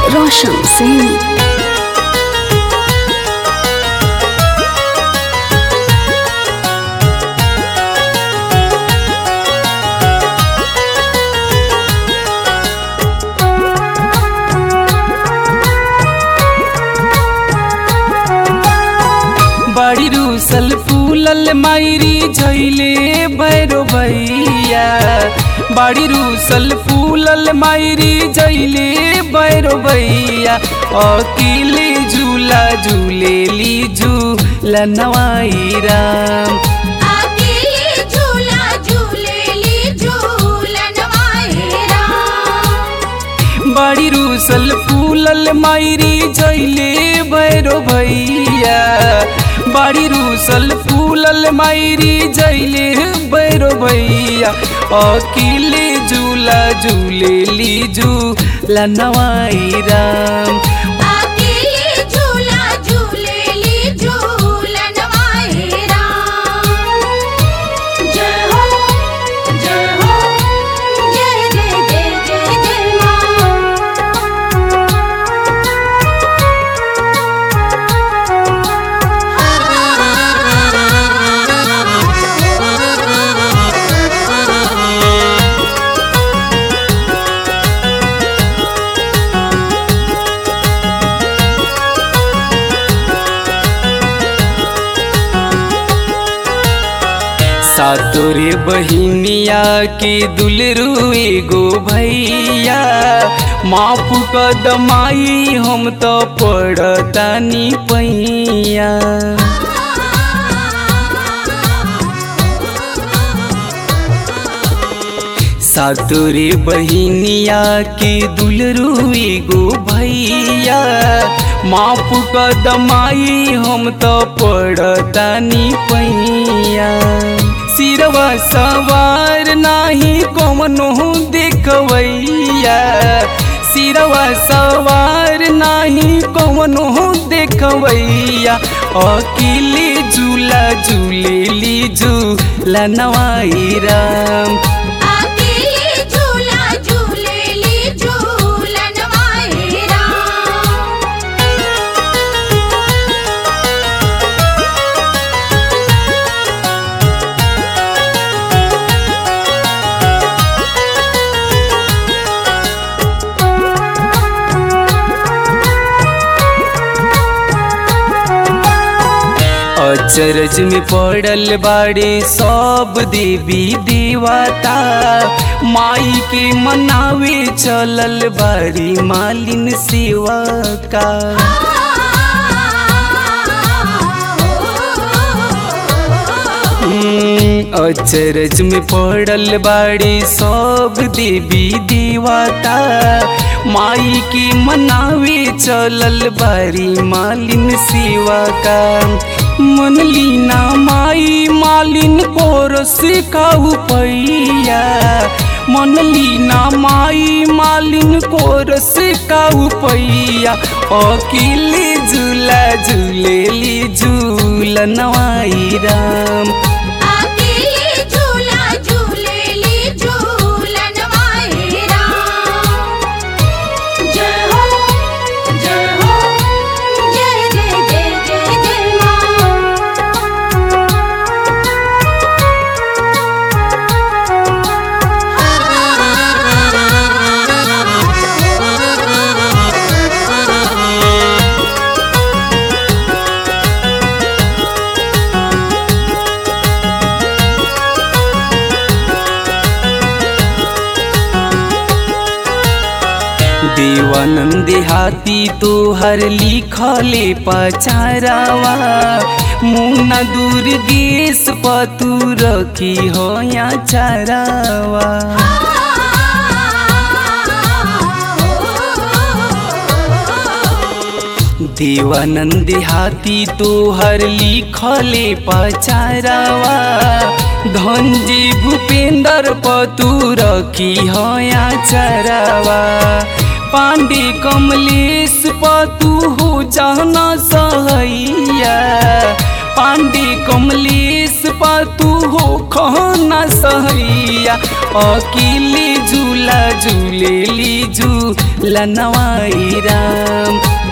रोशन सिंह। बड़ी रूसल फूलल मायरी झैले भैरो भैया। बड़ी रूसल फूलल मायरी झैले भैरो भैया। अकेले झूला झूलेली झूला नवाई राम। अकेले झूला झूलेली झूला नवाई राम। बड़ी रूसल फूलल मायरी झैले भैरो भैया। बड़ी रूसल फूलल मायरी झैले भैरो भैया। अकेले झूला झूलेली झूला नवाई राम। अकेले झूला झूलेली झूला नवाई राम। जय हो जय हो जय जय जय जय जय सातोरे बहिनिया के दुलरू एगो भैया। माफ कदमाई हम तो पड़तानी पैया। सातोरे बहिनिया के दुलरू एगो भैया। माफ कदमाई हम तो पड़तानी पैया। सिरवा सवार नाही कौनो देखवैया। सिरवा सवार नाही कौनो देखवैया। अकेले झूला झूलेली झूला नवाई राम। अकेले झूला झूलेली झूला नवाई राम। अचरज में पड़ल बाड़े सब देवी देवता। माई के मनावे चलल बाड़ी मालिन सेवा का। अचरज में पड़ल बाड़े सब देवी देवता। माई के मनावे चलल बाड़ी मालिन सेवा का। मनली ना माई मालिन कोर सिखाऊ पैया। मनली ना माई मालिन कोर सिखाऊ पैया। अकेले झूला झूलेली झूला नवाई राम। अकेले झूला झूलेली झूला नवाई राम। जय हो जय हो जय जय जय जय जय देवानंद हाथी तोहर लिखले पचारावा। मुन्ना दुर्गेश पतू रखी हो या चारावा। देवानंद हाथी तोहर लिखले पचारावा। धनजी भूपेंद्र पतू रखी हो या चारावा। पांडे कमलेश पतू हो जाना सहैया। पांडे कमलेश तू हो खाना सहैया अकेले झूला झूलेली झूलनवा ए राम